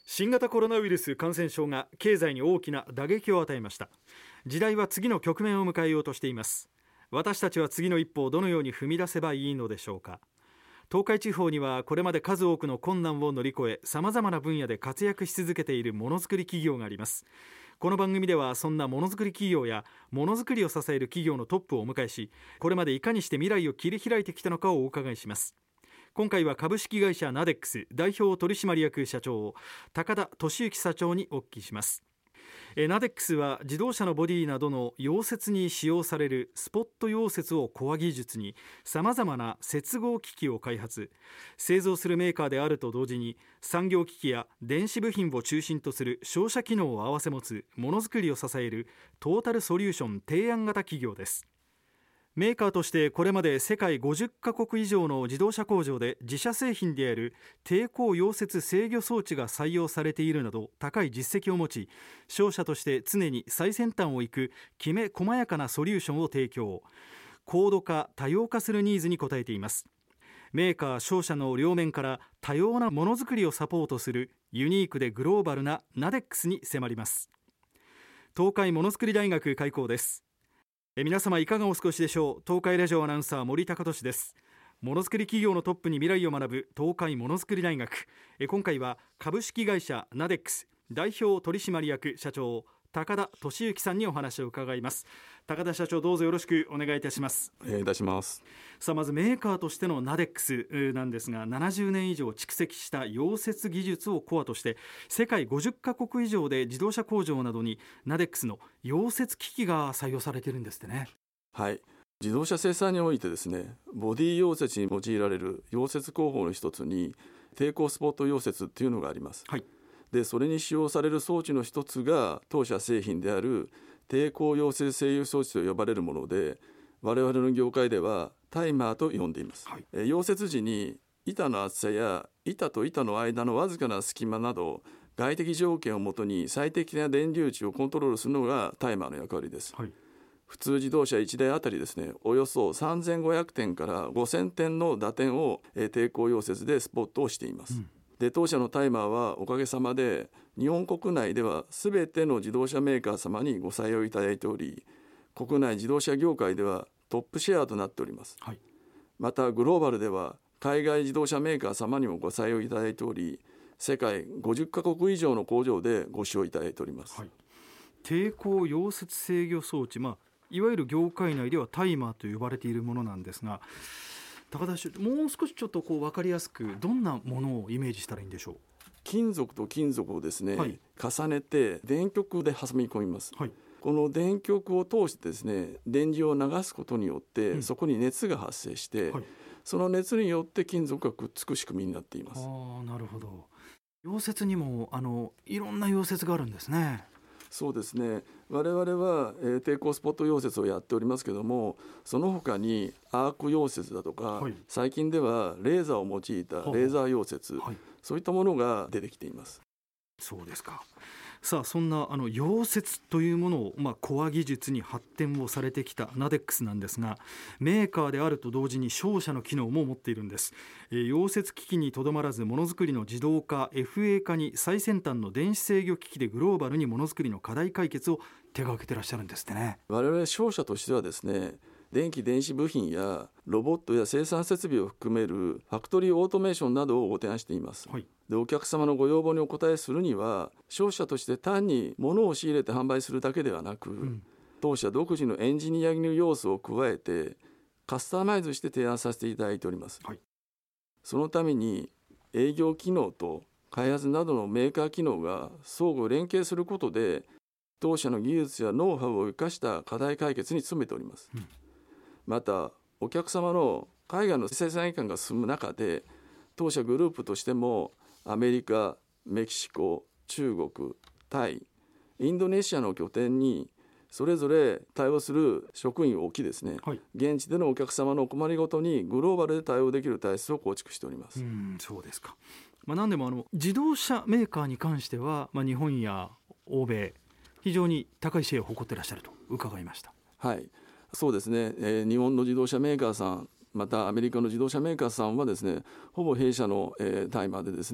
新型コロナウイルス感染症が経済に大きな打撃を与えました。時代は次の局面を迎えようとしています。私たちは次の一歩をどのように踏み出せばいいのでしょうか。東海地方にはこれまで数多くの困難を乗り越え、さまざまな分野で活躍し続けているものづくり企業があります。この番組ではそんなものづくり企業やものづくりを支える企業のトップをお迎えし、これまでいかにして未来を切り開いてきたのかをお伺いします。今回は株式会社ナデックス代表取締役社長高田俊之社長にお聞きします。ナデックスは自動車のボディなどの溶接に使用されるスポット溶接をコア技術にさまざまな接合機器を開発、製造するメーカーであると同時に産業機器や電子部品を中心とする商社機能を併せ持つものづくりを支えるトータルソリューション提案型企業です。メーカーとしてこれまで世界50カ国以上の自動車工場で自社製品である抵抗溶接制御装置が採用されているなど高い実績を持ち、商社として常に最先端を行くきめ細やかなソリューションを提供、高度化多様化するニーズに応えています。メーカー商社の両面から多様なものづくりをサポートするユニークでグローバルなナデックスに迫ります。東海ものづくり大学開講です。皆様いかがお過ごしでしょう。東海ラジオアナウンサー森高俊です。ものづくり企業のトップに未来を学ぶ東海ものづくり大学、今回は株式会社ナデックス代表取締役社長高田俊之さんにお話を伺います。高田社長、どうぞよろしくお願いいたします。 いたします。 さあ、まずメーカーとしてのナデックスなんですが、70年以上蓄積した溶接技術をコアとして世界50カ国以上で自動車工場などにナデックスの溶接機器が採用されているんですってね。 はい、自動車生産においてですね、ボディ溶接に用いられる溶接工法の一つに抵抗スポット溶接というのがあります。 はい。 でそれに使用される装置の一つが当社製品である抵抗溶接制御装置と呼ばれるもので、我々の業界ではタイマーと呼んでいます。 はい。 溶接時に板の厚さや板と板の間のわずかな隙間など外的条件をもとに最適な電流値をコントロールするのがタイマーの役割です。 はい。 普通自動車1台あたりですね、およそ3500点から5000点の打点を抵抗溶接でスポットをしています。で当社のタイマーはおかげさまで日本国内では全ての自動車メーカー様にご採用いただいており、国内自動車業界ではトップシェアとなっております。 はい。 またグローバルでは海外自動車メーカー様にもご採用いただいており、世界50カ国以上の工場でご使用いただいております。 はい。抵抗溶接制御装置、いわゆる業界内ではタイマーと呼ばれているものなんですが、高田社長、もう少しちょっと分かりやすくどんなものをイメージしたらいいんでしょう。 金属と金属をですね、 はい、 重ねて電極で挟み込みます。 はい。 この電極を通してですね、電磁を流すことによって、そこに熱が発生して、はい、その熱によって金属がくっつく仕組みになっています。 なるほど。溶接にもいろんな溶接があるんですね。 そうですね、我々は、抵抗スポット溶接をやっておりますけども、その他にアーク溶接だとか、はい、最近ではレーザーを用いたレーザー溶接、はい、そういったものが出てきています。 そうですか。さあ、そんな溶接というものを、コア技術に発展をされてきたナデックスなんですが、メーカーであると同時に商社の機能も持っているんです。溶接機器にとどまらずものづくりの自動化 FA 化に最先端の電子制御機器でグローバルにものづくりの課題解決を手掛けてらっしゃるんですってね。 我々商社としてはですね、電気電子部品やロボットや生産設備を含めるファクトリーオートメーションなどをご提案しています。はい。でお客様のご要望にお応えするには、商社として単に物を仕入れて販売するだけではなく、当社独自のエンジニアリング要素を加えてカスタマイズして提案させていただいております。はい。そのために営業機能と開発などのメーカー機能が相互連携することで、当社の技術やノウハウを生かした課題解決に努めております。またお客様の海外の生産移管が進む中で、当社グループとしてもアメリカ、メキシコ、中国、タイ、インドネシアの拠点にそれぞれ対応する職員を置きですね、はい、現地でのお客様のお困りごとにグローバルで対応できる体制を構築しております。 そうですか。何でも自動車メーカーに関しては、日本や欧米非常に高いシェアを誇ってらっしゃると伺いました。 はい、そうですね、日本の自動車メーカーさん、またアメリカの自動車メーカーさんはですね、ほぼ弊社のタイマーでですね、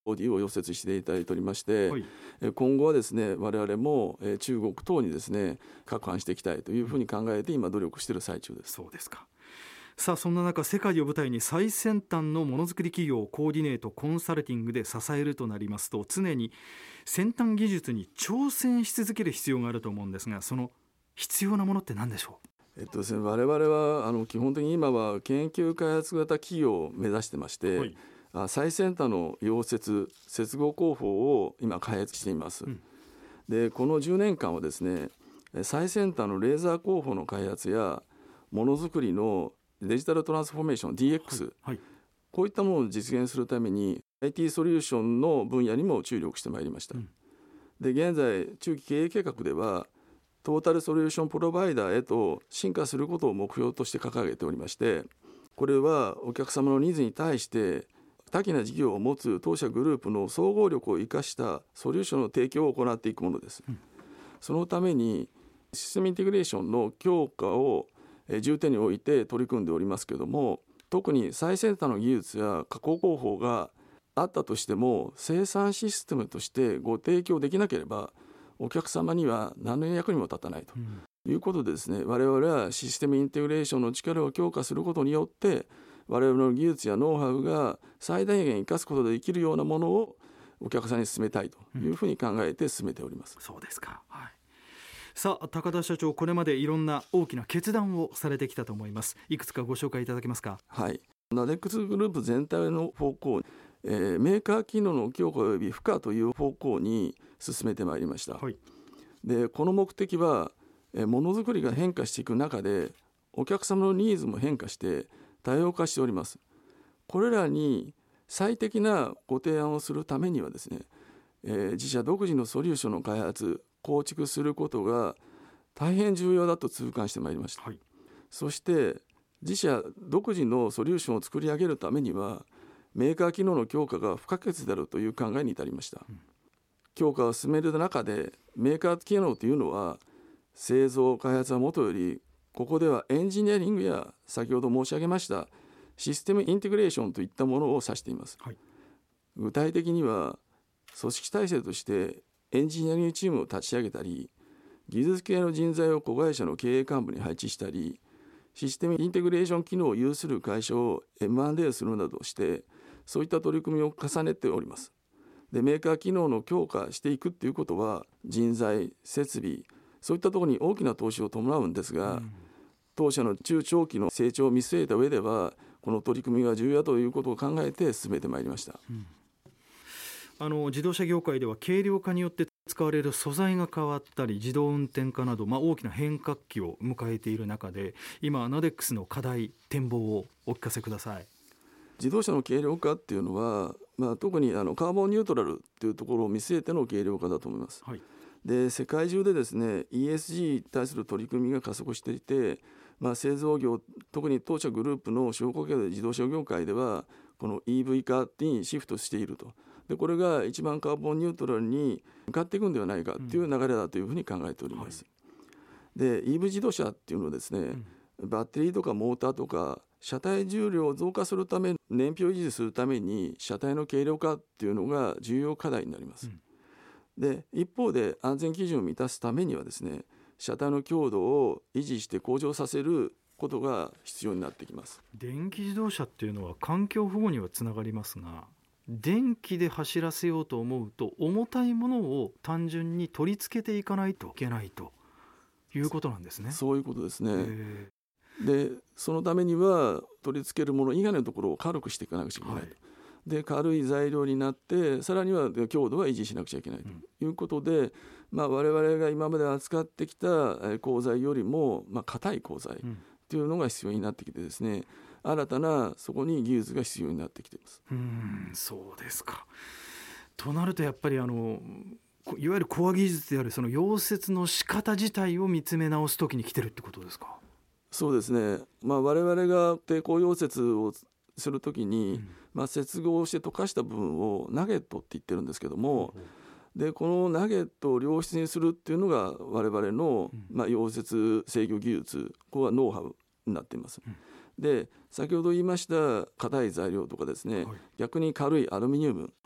ボディを溶接していただいておりまして、 はい、 今後はですね我々も中国等にですね拡販していきたいというふうに考えて今努力している最中です。 そうですか。さあそんな中、世界を舞台に最先端のものづくり企業をコーディネートコンサルティングで支えるとなりますと、常に先端技術に挑戦し続ける必要があると思うんですが、その必要なものって何でしょう？ ですね、我々は基本的に今は研究開発型企業を目指してまして、はい、最先端の溶接接合工法を今開発しています、でこの10年間はですね最先端のレーザー工法の開発やものづくりのデジタルトランスフォーメーション DX、はいはい、こういったものを実現するために IT ソリューションの分野にも注力してまいりました、で現在中期経営計画ではトータルソリューションプロバイダーへと進化することを目標として掲げておりまして、これはお客様のニーズに対して多岐な事業を持つ当社グループの総合力を生かしたソリューションの提供を行っていくものです、そのためにシステムインテグレーションの強化を重点に置いて取り組んでおりますけれども、特に最先端の技術や加工工法があったとしても生産システムとしてご提供できなければお客様には何の役にも立たないということでですね、我々はシステムインテグレーションの力を強化することによって我々の技術やノウハウが最大限生かすことができるようなものをお客さんに進めたいというふうに考えて進めております、 そうですか、はい。さあ高田社長、これまでいろんな大きな決断をされてきたと思います。いくつかご紹介いただけますか？ はい、ナデックスグループ全体の方向、メーカー機能の強化及び付加という方向に進めてまいりました、はい、でこの目的はものづくりが変化していく中でお客様のニーズも変化して多様化しております。これらに最適なご提案をするためにはですね、自社独自のソリューションの開発構築することが大変重要だと痛感してまいりました、はい、そして自社独自のソリューションを作り上げるためにはメーカー機能の強化が不可欠であるという考えに至りました、強化を進める中でメーカー機能というのは製造開発はもとよりここではエンジニアリングや先ほど申し上げましたシステムインテグレーションといったものを指しています、はい、具体的には組織体制としてエンジニアリングチームを立ち上げたり技術系の人材を子会社の経営幹部に配置したりシステムインテグレーション機能を有する会社を M&A するなどしてそういった取り組みを重ねております。でメーカー機能の強化していくということは人材設備そういったところに大きな投資を伴うんですが、当社の中長期の成長を見据えた上ではこの取り組みが重要だということを考えて進めてまいりました、 自動車業界では軽量化によって使われる素材が変わったり自動運転化など、大きな変革期を迎えている中で今ナデックスの課題展望をお聞かせください。 自動車の軽量化っていうのは、特にカーボンニュートラルっていうところを見据えての軽量化だと思います、はい、で世界中でですね ESG に対する取り組みが加速していて、製造業特に当社グループの商工業で自動車業界ではこの EV 化にシフトしていると。でこれが一番カーボンニュートラルに向かっていくんではないかという流れだというふうに考えております、で EV 自動車っていうのはですね、バッテリーとかモーターとか車体重量を増加するため燃費を維持するために車体の軽量化っていうのが重要課題になります、で一方で安全基準を満たすためにはですね車体の強度を維持して向上させることが必要になってきます。 電気自動車っていうのは環境保護にはつながりますが電気で走らせようと思うと重たいものを単純に取り付けていかないといけないということなんですね。 そういうことですね。でそのためには取り付けるもの以外のところを軽くしていかなくちゃいけないと、で軽い材料になってさらには強度は維持しなくちゃいけないということで、我々が今まで扱ってきた鋼材よりも硬い鋼材というのが必要になってきてですね、新たなそこに技術が必要になってきています。 そうですか。となるとやっぱりいわゆるコア技術であるその溶接の仕方自体を見つめ直す時に来てるってことですか？ そうですね、我々が抵抗溶接をするときに、接合して溶かした部分をナゲットって言ってるんですけども、でこのナゲットを良質にするっていうのが我々の、溶接制御技術、ここはノウハウになっています、で先ほど言いました硬い材料とかですね、逆に軽いアルミニウム、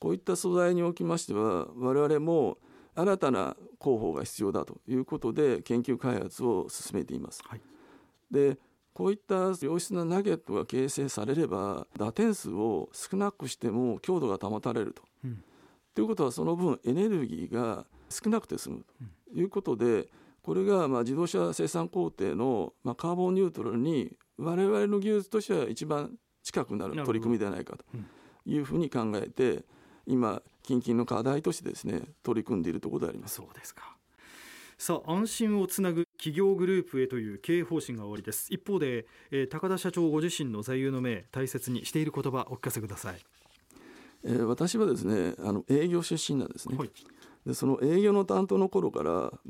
こういった素材におきましては我々も新たな工法が必要だということで研究開発を進めています、はい、でこういった良質なナゲットが形成されれば打点数を少なくしても強度が保たれるということはその分エネルギーが少なくて済むということで、これが自動車生産工程のカーボンニュートラルに我々の技術としては一番近くなる取り組みではないかというふうに考えて今近々の課題としてですね取り組んでいるところであります。 そうですか。さあ、安心をつなぐ企業グループへという経営方針がおありです。一方で、高田社長ご自身の座右の銘、大切にしている言葉お聞かせください。 私はですね営業出身なんですね、はい、でその営業の担当の頃から、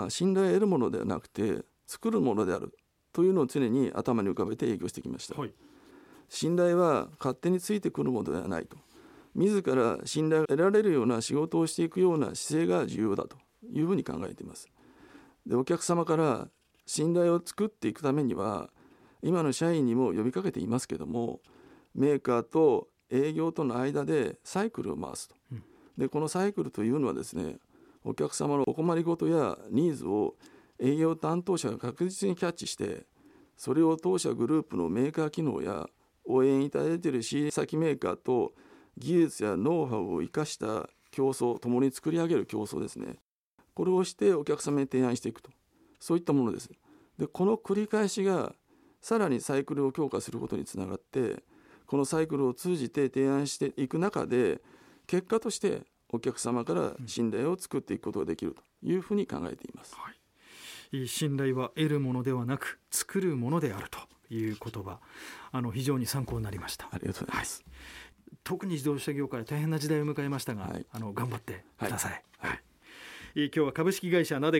信頼を得るものではなくて作るものであるというのを常に頭に浮かべて営業してきました、はい、信頼は勝手についてくるものではないと、自ら信頼を得られるような仕事をしていくような姿勢が重要だというふうに考えています。でお客様から信頼を作っていくためには今の社員にも呼びかけていますけども、メーカーと営業との間でサイクルを回すと、でこのサイクルというのはですね、お客様のお困りごとやニーズを営業担当者が確実にキャッチして、それを当社グループのメーカー機能や応援いただいている仕入れ先メーカーと技術やノウハウを生かした競争、共に作り上げる競争ですね、これをしてお客様に提案していくと、そういったものです。でこの繰り返しがさらにサイクルを強化することにつながって、このサイクルを通じて提案していく中で結果としてお客様から信頼を作っていくことができるというふうに考えています、 はい、信頼は得るものではなく作るものであるという言葉、非常に参考になりました。 ありがとうございます、 はい、特に自動車業界大変な時代を迎えましたが、頑張ってください、 はいはい、 今日は株式会社ナデ